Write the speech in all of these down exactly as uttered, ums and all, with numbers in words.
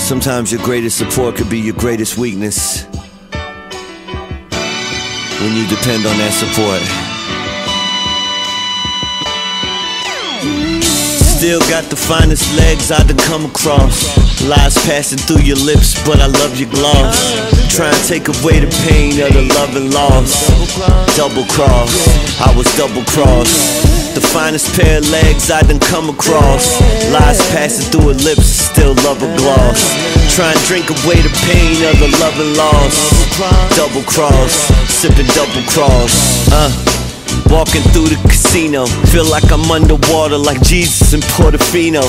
Sometimes your greatest support could be your greatest weakness when you depend on that support. Still got the finest legs I done come across. Lies passing through your lips, but I love your gloss. Try and take away the pain of the love and loss. Double cross, I was double crossed. The finest pair of legs I done come across. Lies passing through her lips, still love her gloss. Try and drink away the pain of the love and loss. Double cross, sipping double cross. Uh Walking through the casino, feel like I'm underwater like Jesus in Portofino.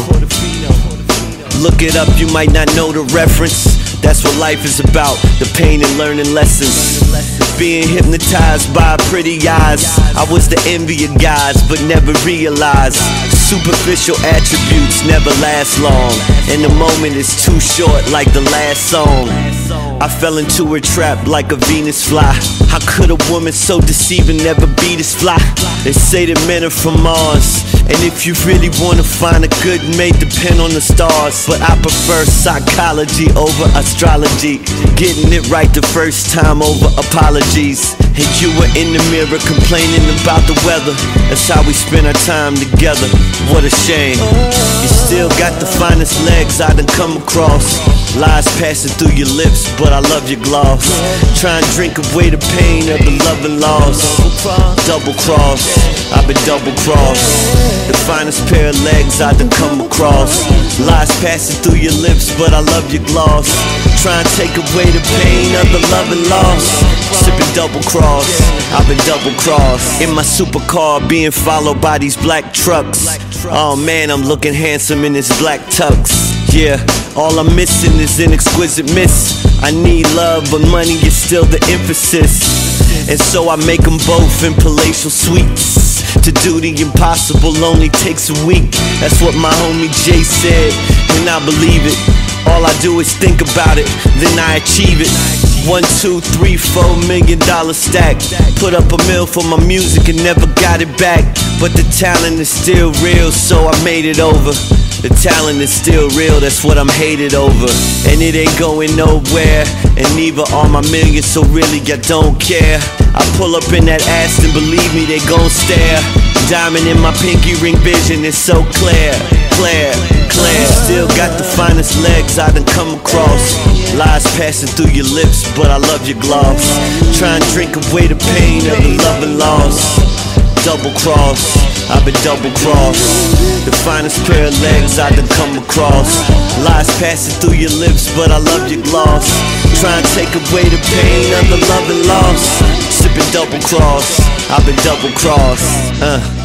Look it up, you might not know the reference. That's what life is about, the pain and learning lessons. Being hypnotized by pretty eyes. I was the envy of guys, but never realized superficial attributes never last long, and the moment is too short like the last song. I fell into her trap like a Venus fly. How could a woman so deceiving never be this fly? They say that men are from Mars, and if you really wanna find a good mate, depend on the stars. But I prefer psychology over astrology, getting it right the first time over apologies. And you were in the mirror complaining about the weather. That's how we spend our time together. What a shame. You still got the finest legs I done come across. Lies passing through your lips, but I love your gloss. Try and drink away the pain of the love and loss. Double cross, I've been double crossed. The finest pair of legs I done come across. Lies passing through your lips, but I love your gloss. Try and take away the pain of the love and loss. Sipping double cross, I've been double crossed. In my supercar being followed by these black trucks. Oh man, I'm looking handsome in this black tux. Yeah, all I'm missing is an exquisite miss. I need love, but money is still the emphasis. And so I make them both in palatial suites. To do the impossible only takes a week. That's what my homie Jay said, and I believe it. All I do is think about it, then I achieve it. One, two, three, four million dollar stack. Put up a mill for my music and never got it back. But the talent is still real, so I made it over. The talent is still real, that's what I'm hated over. And it ain't going nowhere, and neither are my millions, so really I don't care. I pull up in that Aston, believe me, they gon' stare. Diamond in my pinky ring, vision is so clear, clear, clear. Still got the finest legs I done come across. Lies passing through your lips, but I love your gloss. Try and drink away the pain of the love and loss. Double cross, I've been double crossed. The finest pair of legs I done come across. Lies passing through your lips, but I love your gloss. Try and take away the pain of the love and loss. Sipping double cross, I've been double crossed. Uh.